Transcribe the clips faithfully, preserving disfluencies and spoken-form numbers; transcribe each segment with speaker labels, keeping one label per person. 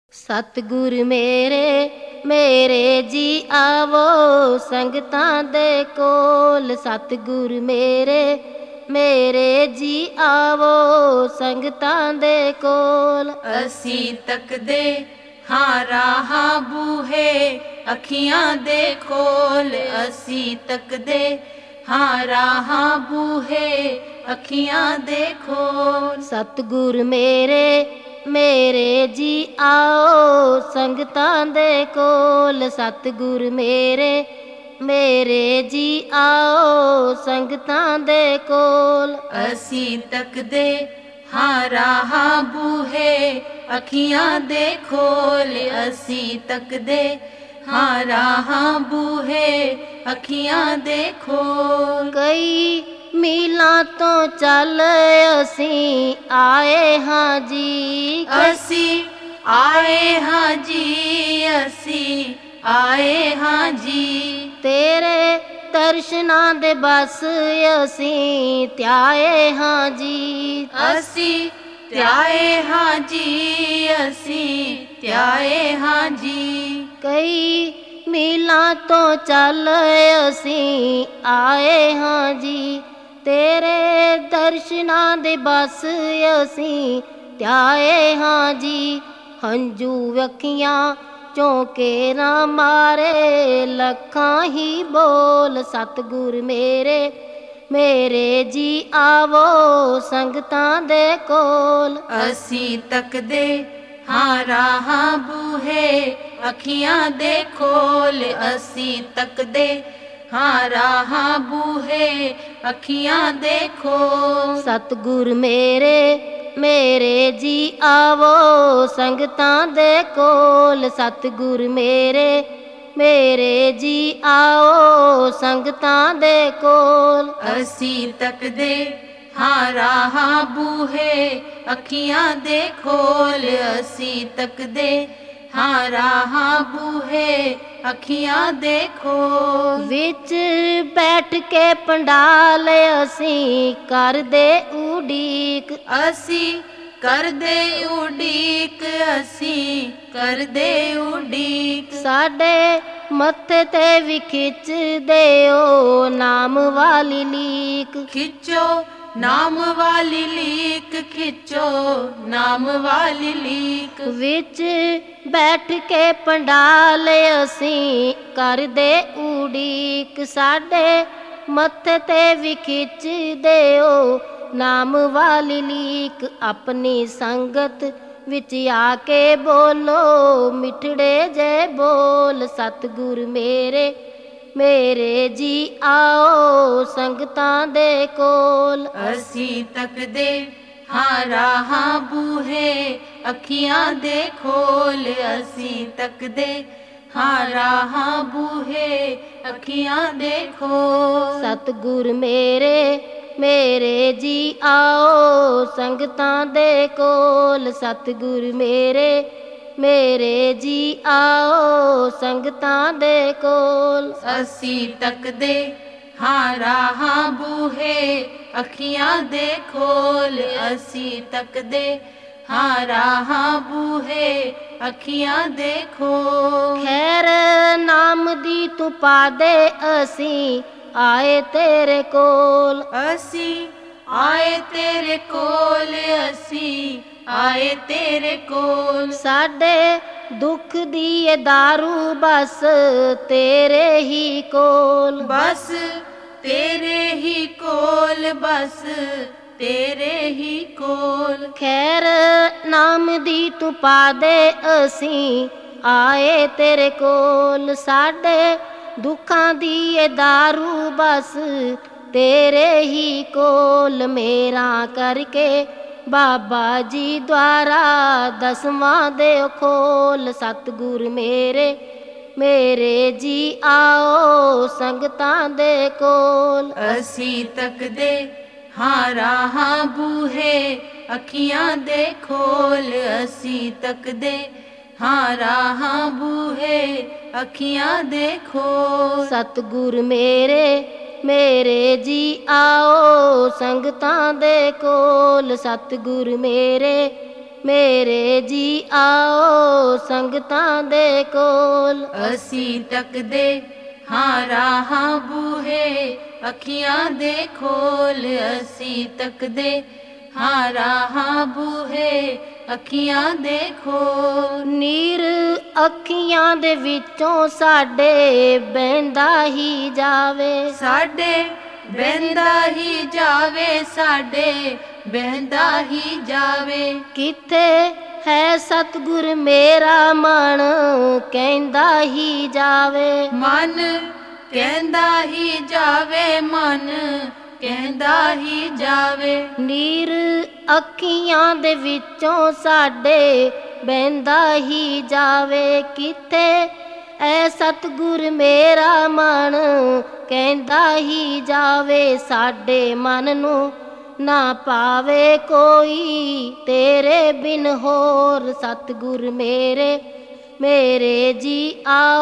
Speaker 1: ਸਤਿਗੁਰ ਮੇਰੇ ਮੇਰੇ ਜੀ ਆਵੋ ਸੰਗਤਾਂ ਦੇ ਕੋਲ। ਸਤਿਗੁਰ ਮੇਰੇ ਮੇਰੇ ਜੀ ਆਵੋ ਸੰਗਤਾਂ ਦੇ ਕੋਲ।
Speaker 2: ਅਸੀਂ ਤੱਕਦੇ ਹਾਂ ਰਾਹਾਂ ਬੂਹੇ ਅੱਖੀਆਂ ਦੇ ਖੋਲ। ਅਸੀਂ ਤੱਕਦੇ ਹਾਂ ਰਾਹਾਂ ਬੂਹੇ ਅੱਖੀਆਂ ਦੇ ਖੋਲ।
Speaker 1: ਸਤਿਗੁਰ ਮੇਰੇ ਮੇਰੇ ਜੀ ਆਓ ਸੰਗਤਾਂ ਦੇ ਕੋਲ। ਸਤਿਗੁਰ ਮੇਰੇ ਮੇਰੇ ਜੀ ਆਓ ਸੰਗਤਾਂ ਦੇ ਕੋਲ।
Speaker 2: ਅਸੀਂ ਤੱਕਦੇ ਹਾਂ ਰਾਹਾਂ ਬੂਹੇ ਅੱਖੀਆਂ ਦੇ ਖੋਲ। ਅਸੀਂ ਤੱਕਦੇ ਹਾਂ ਰਾਹਾਂ ਬੂਹੇ ਅੱਖੀਆਂ ਦੇ ਖੋਲ।
Speaker 1: ਕਈ ਮੀਲਾਂ ਤੋਂ ਚੱਲ ਅਸੀਂ ਆਏ ਹਾਂ ਜੀ।
Speaker 2: ਅਸੀਂ ਆਏ ਹਾਂ ਜੀ ਅਸੀਂ ਆਏ ਹਾਂ ਜੀ।
Speaker 1: ਤੇਰੇ ਦਰਸ਼ਨਾਂ ਦੇ ਬਸ ਅਸੀਂ ਧਿਆਏ ਹਾਂ ਜੀ।
Speaker 2: ਅਸੀਂ ਧਿਆਏ ਹਾਂ ਜੀ ਅਸੀਂ ਧਿਆਏ ਹਾਂ ਜੀ।
Speaker 1: ਕਈ ਮੀਲਾਂ ਤੋਂ ਚੱਲ ਅਸੀਂ ਆਏ ਹਾਂ ਜੀ। ਤੇਰੇ ਦਰਸ਼ਨਾਂ ਦੇ ਬਸ ਅਸੀਂ ਧਿਆਏ ਹਾਂ ਜੀ। ਹੰਝੂ ਅੱਖੀਆਂ ਝੋਂਕੇ ਨਾ ਮਾਰੇ ਲੱਖਾਂ ਹੀ ਬੋਲ। ਸਤਿਗੁਰ ਮੇਰੇ ਮੇਰੇ ਜੀ ਆਵੋ ਸੰਗਤਾਂ ਦੇ ਕੋਲ।
Speaker 2: ਅਸੀਂ ਤੱਕਦੇ ਹਾਂ ਰਾਹਾਂ ਬੂਹੇ ਅੱਖੀਆਂ ਦੇ ਖੋਲ। ਅਸੀਂ ਤੱਕਦੇ ਹਾਂ ਰਾਹਾਂ ਬੂਹੇ ਅੱਖੀਆਂ ਦੇ ਖੋਲ।
Speaker 1: ਸਤਿਗੁਰ ਮੇਰੇ ਮੇਰੇ ਜੀ ਆਵੋ ਸੰਗਤਾਂ ਦੇ ਕੋਲ। ਸਤਿਗੁਰ ਮੇਰੇ ਮੇਰੇ ਜੀ ਆਓ ਸੰਗਤਾਂ ਦੇ ਕੋਲ।
Speaker 2: ਅਸੀਂ ਤੱਕਦੇ ਹਾਂ ਰਾਹਾਂ ਬੂਹੇ ਅੱਖੀਆਂ ਦੇ ਖੋਲ। ਅਸੀਂ ਤੱਕਦੇ ਹਾਂ ਰਾਹਾਂ ਬੂਹੇ ਅੱਖੀਆਂ ਦੇ ਖੋਲ।
Speaker 1: ਵਿੱਚ ਬੈਠ ਕੇ ਪੰਡਾਲ ਅਸੀਂ ਕਰਦੇ ਉਡੀਕ।
Speaker 2: ਅਸੀਂ ਕਰਦੇ ਉਡੀਕ ਅਸੀਂ ਕਰਦੇ ਉਡੀਕ।
Speaker 1: ਸਾਡੇ ਮੱਥੇ ਤੇ ਵੀ ਖਿੱਚ ਦਿਓ ਨਾਮ ਵਾਲੀ ਲੀਕ।
Speaker 2: ਖਿੱਚੋ ਨਾਮ ਵਾਲੀ ਲੀਕ ਖਿੱਚੋ ਨਾਮ ਵਾਲੀ ਲੀਕ।
Speaker 1: ਵਿੱਚ ਬੈਠ ਕੇ ਪੰਡਾਲ ਅਸੀਂ ਕਰਦੇ ਉਡੀਕ। ਸਾਡੇ ਮੱਥੇ ਤੇ ਵੀ ਖਿੱਚ ਦਿਓ ਨਾਮ ਵਾਲੀ ਲੀਕ। ਆਪਣੀ ਸੰਗਤ ਵਿੱਚ ਆ ਕੇ ਬੋਲੋ ਮਿੱਠੜੇ ਜੇ ਬੋਲ। ਸਤਿਗੁਰ ਮੇਰੇ ਮੇਰੇ ਜੀ ਆਓ ਸੰਗਤਾਂ ਦੇ ਕੋਲ।
Speaker 2: ਅਸੀਂ ਤੱਕਦੇ ਹਾਂ ਰਾਹਾਂ ਬੂਹੇ ਅੱਖੀਆਂ ਦੇ ਖੋਲ। ਅਸੀਂ ਤੱਕਦੇ ਹਾਂ ਰਾਹਾਂ ਬੂਹੇ ਅੱਖੀਆਂ ਦੇ ਖੋਲ।
Speaker 1: ਸਤਿਗੁਰ ਮੇਰੇ ਮੇਰੇ ਜੀ ਆਓ ਸੰਗਤਾਂ ਦੇ ਕੋਲ। ਸਤਿਗੁਰ ਮੇਰੇ ਮੇਰੇ ਜੀ ਆਓ ਸੰਗਤਾਂ ਦੇ ਕੋਲ।
Speaker 2: ਅਸੀਂ ਤੱਕਦੇ ਹਾਂ ਰਾਹਾਂ ਬੂਹੇ ਅੱਖੀਆਂ ਦੇ ਖੋਲ। ਅਸੀਂ ਤੱਕਦੇ ਹਾਂ ਰਾਹਾਂ ਬੂਹੇ ਅੱਖੀਆਂ ਦੇ ਖੋਲ।
Speaker 1: ਖੈਰ ਨਾਮ ਦੀ ਤੂੰ ਪਾ ਦੇ ਅਸੀਂ ਆਏ ਤੇਰੇ ਕੋਲ।
Speaker 2: ਅਸੀਂ ਆਏ ਤੇਰੇ ਕੋਲ ਅਸੀਂ ਆਏ ਤੇਰੇ ਕੋਲ।
Speaker 1: ਸਾਡੇ ਦੁੱਖ ਦੀ ਇਹ ਦਾਰੂ ਬਸ ਤੇਰੇ ਹੀ ਕੋਲ।
Speaker 2: ਬਸ ਤੇਰੇ ਹੀ ਕੋਲ ਬਸ ਤੇਰੇ ਹੀ ਕੋਲ।
Speaker 1: ਖੈਰ ਨਾਮ ਦੀ ਤੂੰ ਪਾ ਦੇ ਅਸੀਂ ਆਏ ਤੇਰੇ ਕੋਲ। ਸਾਡੇ ਦੁੱਖਾਂ ਦੀ ਇਹ ਦਾਰੂ ਬਸ ਤੇਰੇ ਹੀ ਕੋਲ। ਮੇਰਾ ਕਰਕੇ ਬਾਬਾ ਜੀ ਦੁਆਰਾ ਦਸਵਾਂ ਦੇ ਖੋਲ। ਸਤਿਗੁਰ ਮੇਰੇ ਮੇਰੇ ਜੀ ਆਓ ਸੰਗਤਾਂ ਦੇ ਕੋਲ।
Speaker 2: ਅਸੀਂ ਤੱਕਦੇ ਹਾਂ ਰਾਹਾਂ ਬੂਹੇ ਅੱਖੀਆਂ ਦੇ ਖੋਲ। ਅਸੀਂ ਤੱਕਦੇ ਹਾਂ ਰਾਹਾਂ ਬੂਹੇ ਅੱਖੀਆਂ ਦੇ ਖੋਲ।
Speaker 1: ਸਤਿਗੁਰ ਮੇਰੇ ਮੇਰੇ ਜੀ ਆਓ ਸੰਗਤਾਂ ਦੇ ਕੋਲ। ਸਤਿਗੁਰ ਮੇਰੇ ਮੇਰੇ ਜੀ ਆਓ ਸੰਗਤਾਂ ਦੇ ਕੋਲ।
Speaker 2: ਅਸੀਂ ਤੱਕਦੇ ਹਾਂ ਰਾਹਾਂ ਬੂਹੇ ਅੱਖੀਆਂ ਦੇ ਖੋਲ। ਅਸੀਂ ਤੱਕਦੇ ਹਾਂ ਰਾਹਾਂ ਬੂਹੇ ਅੱਖੀਆਂ ਦੇ ਖੋਲ।
Speaker 1: ਨੀਰ ਅੱਖੀਆਂ ਦੇ ਵਿੱਚੋਂ ਸਾਡੇ ਬਹਿੰਦਾ ਹੀ ਜਾਵੇ,
Speaker 2: ਸਾਡੇ ਬਹਿੰਦਾ ਹੀ ਜਾਵੇ, ਸਾਡੇ ਬਹਿੰਦਾ ਹੀ ਜਾਵੇ।
Speaker 1: ਕਿੱਥੇ ਹੈ ਸਤਿਗੁਰ ਮੇਰਾ ਮਨ ਕਹਿੰਦਾ ਹੀ ਜਾਵੇ।
Speaker 2: ਮਨ ਕਹਿੰਦਾ ਹੀ ਜਾਵੇ, ਮਨ ਕਹਿੰਦਾ ਹੀ ਜਾਵੇ।
Speaker 1: ਨੀਰ ਅੱਖੀਆਂ ਦੇ ਵਿੱਚੋਂ ਸਾਡੇ ਬਹਿੰਦਾ ਹੀ ਜਾਵੇ। ਕਿੱਥੇ ਐ ਸਤਿਗੁਰ ਮੇਰਾ ਮਨ ਕਹਿੰਦਾ ਹੀ ਜਾਵੇ। ਸਾਡੇ ਮਨ ਨੂੰ ਨਾ ਪਾਵੇ ਕੋਈ ਤੇਰੇ ਬਿਨ ਹੋਰ। ਸਤਿਗੁਰ ਮੇਰੇ ਮੇਰੇ ਜੀ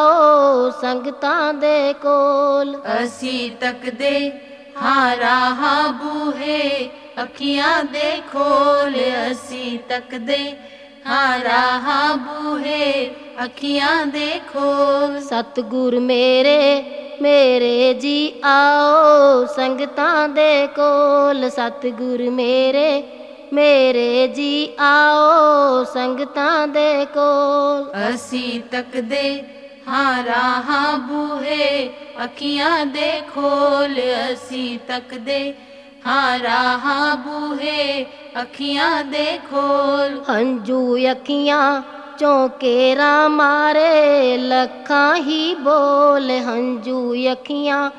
Speaker 1: ਆਓ ਸੰਗਤਾਂ ਦੇ ਕੋਲ।
Speaker 2: ਅਸੀਂ ਤੱਕਦੇ ਹਾਂ ਰਾਹਾਂ ਬੂਹੇ ਅੱਖੀਆਂ ਦੇ ਖੋਲ। ਅਸੀਂ ਤੱਕਦੇ ਹਾਂ ਰਾਹਾਂ ਬੂਹੇ ਅੱਖੀਆਂ ਦੇ ਖੋਲ।
Speaker 1: ਸਤਿਗੁਰ ਮੇਰੇ ਮੇਰੇ ਜੀ ਆਓ ਸੰਗਤਾਂ ਦੇ ਕੋਲ। ਸਤਿਗੁਰ ਮੇਰੇ ਮੇਰੇ ਜੀ ਆਓ ਸੰਗਤਾਂ ਦੇ ਕੋਲ।
Speaker 2: ਅਸੀਂ ਤੱਕਦੇ ਹਾਂ ਰਾਹਾਂ ਬੂਹੇ ਅੱਖੀਆਂ ਦੇ ਖੋਲ। ਅਸੀਂ ਤੱਕਦੇ ਹਾਂ ਰਾਹਾਂ ਬੂਹੇ ਅੱਖੀਆਂ ਦੇ ਖੋਲ।
Speaker 1: ਹੰਝੂ ਅੱਖੀਆਂ ਚੌਂਕੇਰਾ ਮਾਰੇ ਲੱਖਾਂ ਹੀ ਬੋਲ। ਹੰਝੂ ਅੱਖੀਆਂ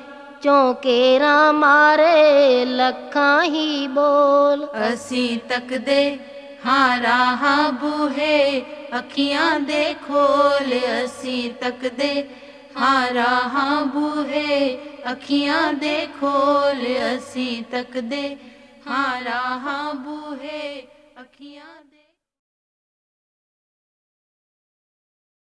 Speaker 1: ਚੌਂਕੇਰਾ ਮਾਰੇ ਲੱਖਾਂ ਹੀ ਬੋਲ।
Speaker 2: ਅਸੀਂ ਤੱਕਦੇ ਹਾਂ ਰਾਹਾਂ ਬੂਹੇ ਅੱਖੀਆਂ ਦੇ ਖੋਲ। ਅਸੀਂ ਤੱਕਦੇ ਹਾਂ ਰਾਹਾਂ ਬੂਹੇ ਅੱਖੀਆਂ ਦੇ ਖੋਲ। ਅਸੀਂ ਤੱਕਦੇ ਹਾਂ ਰਾਹਾਂ ਬੂਹੇ ਅੱਖੀਆਂ ਦੇ